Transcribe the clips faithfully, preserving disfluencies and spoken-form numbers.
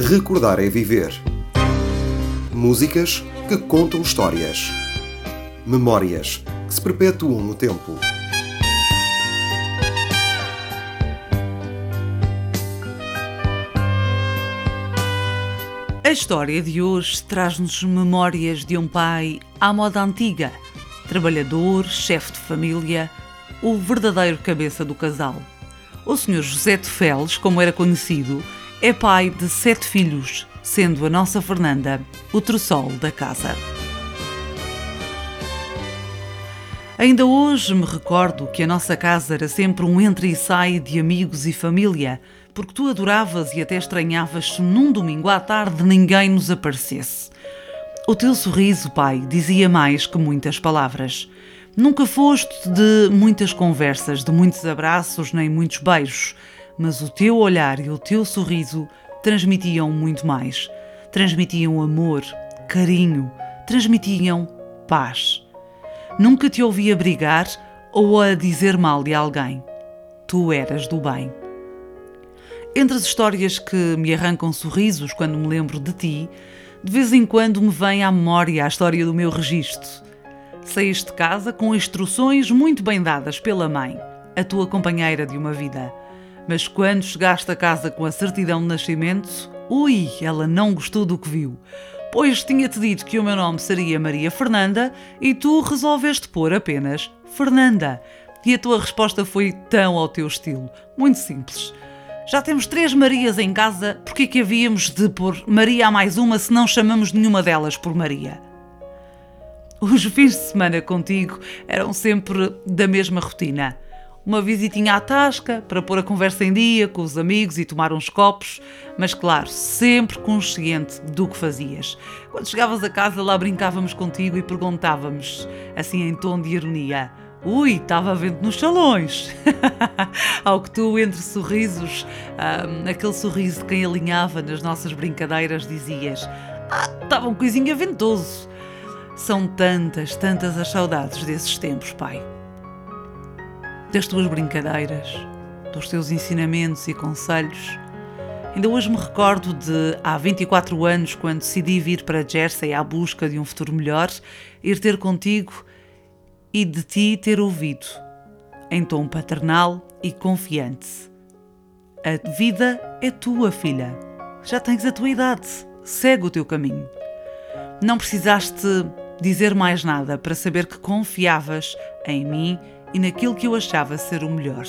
Recordar é viver. Músicas que contam histórias. Memórias que se perpetuam no tempo. A história de hoje traz-nos memórias de um pai à moda antiga, trabalhador, chefe de família, o verdadeiro cabeça do casal. O senhor José de Feles, como era conhecido, é pai de sete filhos, sendo a nossa Fernanda o tressol da casa. Ainda hoje me recordo que a nossa casa era sempre um entra e sai de amigos e família, porque tu adoravas e até estranhavas se num domingo à tarde ninguém nos aparecesse. O teu sorriso, pai, dizia mais que muitas palavras. Nunca foste de muitas conversas, de muitos abraços, nem muitos beijos, mas o teu olhar e o teu sorriso transmitiam muito mais. Transmitiam amor, carinho, transmitiam paz. Nunca te ouvia brigar ou a dizer mal de alguém. Tu eras do bem. Entre as histórias que me arrancam sorrisos quando me lembro de ti, de vez em quando me vem à memória a história do meu registro. Saíste de casa com instruções muito bem dadas pela mãe, a tua companheira de uma vida. Mas quando chegaste a casa com a certidão de nascimento, ui, ela não gostou do que viu, pois tinha-te dito que o meu nome seria Maria Fernanda e tu resolveste pôr apenas Fernanda. E a tua resposta foi tão ao teu estilo, muito simples. Já temos três Marias em casa, porque é que havíamos de pôr Maria a mais uma se não chamamos nenhuma delas por Maria? Os fins de semana contigo eram sempre da mesma rotina. Uma visitinha à tasca para pôr a conversa em dia com os amigos e tomar uns copos, mas claro, sempre consciente do que fazias. Quando chegavas a casa lá brincávamos contigo e perguntávamos, assim em tom de ironia, ui, estava vento nos salões. Ao que tu, entre sorrisos, um, aquele sorriso de quem alinhava nas nossas brincadeiras, dizias, ah, estava um coisinha ventoso. São tantas, tantas as saudades desses tempos, pai. Das tuas brincadeiras, dos teus ensinamentos e conselhos. Ainda hoje me recordo de, há vinte e quatro anos, quando decidi vir para Jersey à busca de um futuro melhor, ir ter contigo e de ti ter ouvido, em tom paternal e confiante. A vida é tua, filha. Já tens a tua idade. Segue o teu caminho. Não precisaste dizer mais nada para saber que confiavas em mim e naquilo que eu achava ser o melhor.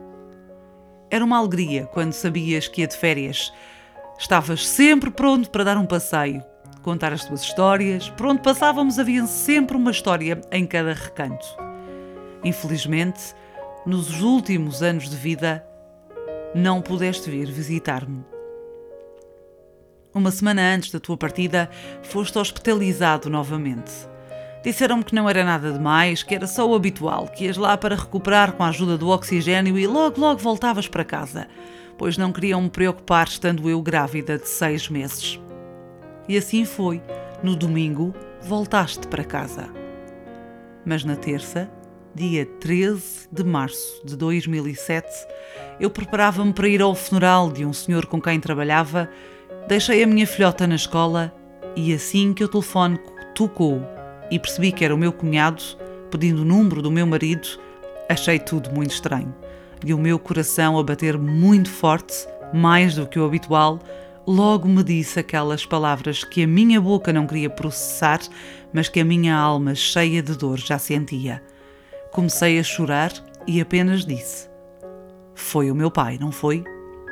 Era uma alegria quando sabias que ia de férias. Estavas sempre pronto para dar um passeio, contar as tuas histórias. Por onde passávamos havia sempre uma história em cada recanto. Infelizmente, nos últimos anos de vida, não pudeste vir visitar-me. Uma semana antes da tua partida, foste hospitalizado novamente. Disseram-me que não era nada demais, que era só o habitual, que ias lá para recuperar com a ajuda do oxigênio e logo, logo voltavas para casa, pois não queriam me preocupar estando eu grávida de seis meses. E assim foi. No domingo, voltaste para casa. Mas na terça, dia treze de março de dois mil e sete, eu preparava-me para ir ao funeral de um senhor com quem trabalhava. Deixei a minha filhota na escola e assim que o telefone tocou e percebi que era o meu cunhado pedindo o número do meu marido, achei tudo muito estranho. E o meu coração a bater muito forte, mais do que o habitual, logo me disse aquelas palavras que a minha boca não queria processar, mas que a minha alma, cheia de dor, já sentia. Comecei a chorar e apenas disse, foi o meu pai, não foi?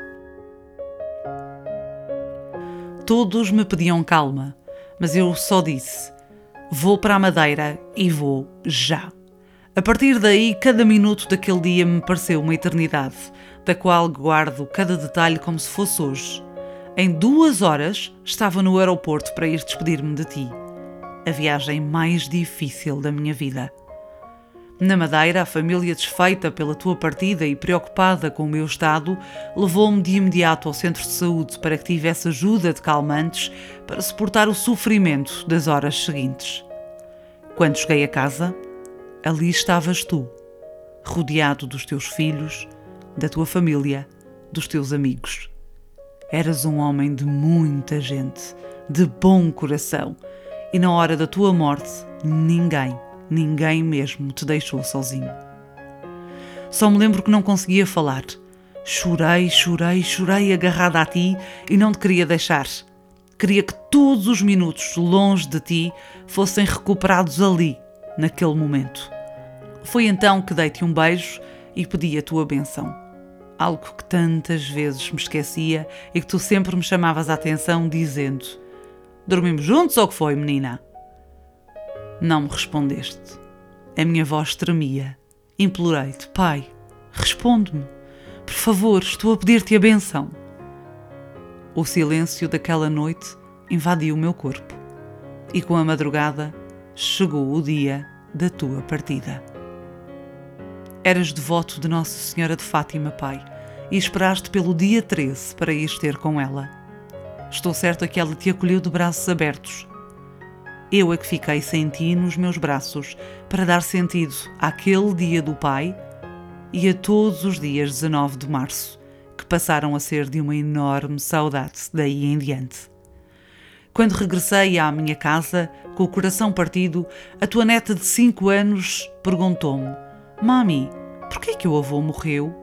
Todos me pediam calma, mas eu só disse, vou para a Madeira e vou já. A partir daí, cada minuto daquele dia me pareceu uma eternidade, da qual guardo cada detalhe como se fosse hoje. Em duas horas estava no aeroporto para ir despedir-me de ti. A viagem mais difícil da minha vida. Na Madeira, a família, desfeita pela tua partida e preocupada com o meu estado, levou-me de imediato ao centro de saúde para que tivesse ajuda de calmantes para suportar o sofrimento das horas seguintes. Quando cheguei a casa, ali estavas tu, rodeado dos teus filhos, da tua família, dos teus amigos. Eras um homem de muita gente, de bom coração, e na hora da tua morte, ninguém, ninguém mesmo te deixou sozinho. Só me lembro que não conseguia falar. Chorei, chorei, chorei agarrada a ti e não te queria deixar. Queria que todos os minutos longe de ti fossem recuperados ali, naquele momento. Foi então que dei-te um beijo e pedi a tua bênção. Algo que tantas vezes me esquecia e que tu sempre me chamavas a atenção dizendo: dormimos juntos ou que foi, menina? Não me respondeste. A minha voz tremia. Implorei-te: pai, responde-me. Por favor, estou a pedir-te a bênção. O silêncio daquela noite invadiu o meu corpo e com a madrugada chegou o dia da tua partida. Eras devoto de Nossa Senhora de Fátima, pai, e esperaste pelo dia treze para ires ter com ela. Estou certa que ela te acolheu de braços abertos. Eu é que fiquei sem ti nos meus braços para dar sentido àquele dia do pai e a todos os dias dezanove de março, que passaram a ser de uma enorme saudade daí em diante. Quando regressei à minha casa, com o coração partido, a tua neta de cinco anos perguntou-me: Mami, porquê que o avô morreu?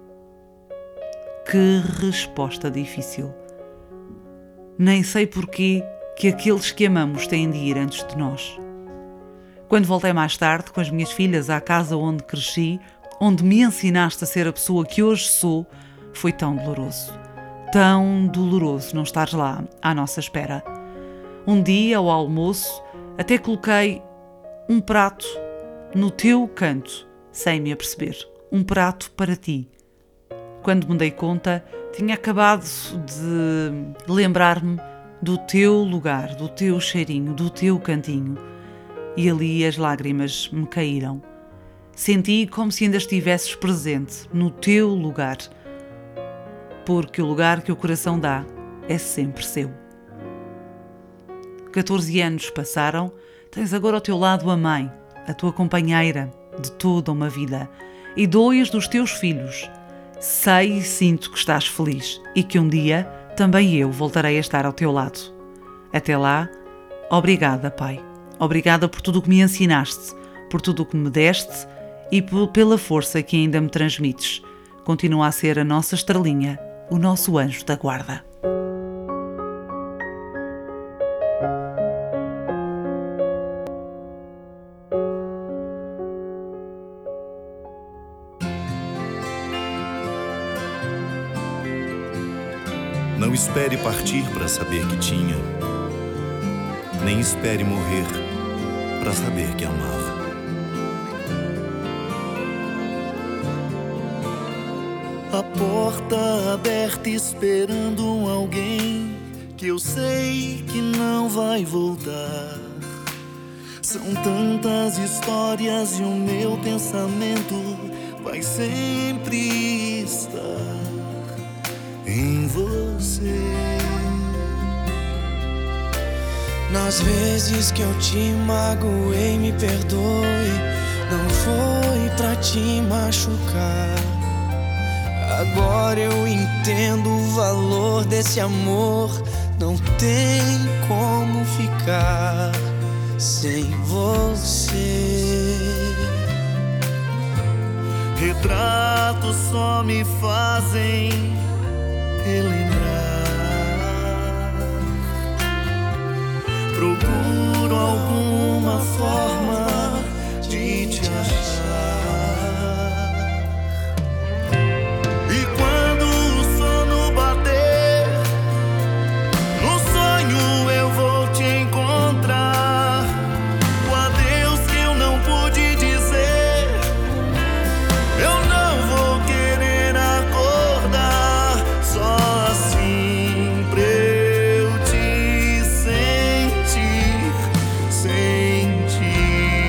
Que resposta difícil. Nem sei porquê que aqueles que amamos têm de ir antes de nós. Quando voltei mais tarde com as minhas filhas à casa onde cresci, onde me ensinaste a ser a pessoa que hoje sou, foi tão doloroso. Tão doloroso não estares lá à nossa espera. Um dia, ao almoço, até coloquei um prato no teu canto, sem me aperceber. Um prato para ti. Quando me dei conta, tinha acabado de lembrar-me do teu lugar, do teu cheirinho, do teu cantinho. E ali as lágrimas me caíram. Senti como se ainda estivesses presente no teu lugar, porque o lugar que o coração dá é sempre seu. catorze anos passaram, tens agora ao teu lado a mãe, a tua companheira de toda uma vida, e dois dos teus filhos. Sei e sinto que estás feliz e que um dia também eu voltarei a estar ao teu lado. Até lá, obrigada, pai. Obrigada por tudo o que me ensinaste, por tudo o que me deste e pela força que ainda me transmites. Continua a ser a nossa estrelinha, o nosso anjo da guarda. Não espere partir para saber que tinha, nem espere morrer para saber que amava. A porta aberta esperando um alguém que eu sei que não vai voltar. São tantas histórias e o meu pensamento vai sempre estar em você. Nas vezes que eu te magoei, me perdoe. Não foi pra te machucar. Agora eu entendo o valor desse amor. Não tem como ficar sem você. Retratos só me fazem relembrar. Procuro alguma forma de te achar. E quando o sono bater, no sonho eu vou te encontrar. O adeus que eu não pude dizer, eu não vou querer acordar. Só assim pra eu te sentir, sentir.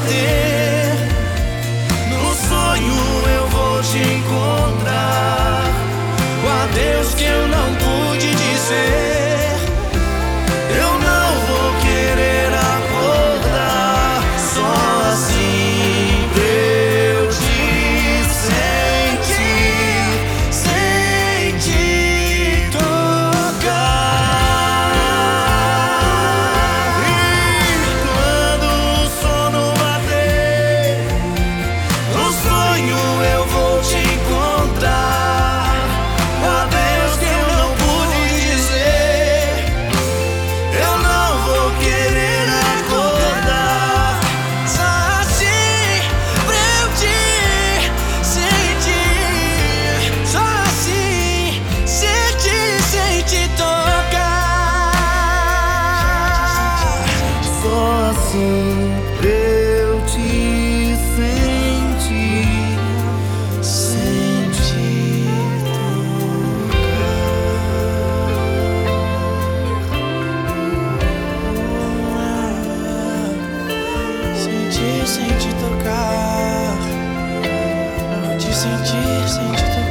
bater. No sonho eu vou te encontrar. O adeus que eu não pude dizer, eu não vou querer acordar. Só assim pra eu te sentir, sentir tocar. E quando o sono bater, no sonho eu vou te encontrar. O adeus que eu não pude dizer, eu não vou querer acordar. Só assim pra eu te sentir, só assim sentir, sentir tocar. Só assim pra eu te sentir, sentir tocar. Sentir, sentir tocar. Te sentir, sentir tocar.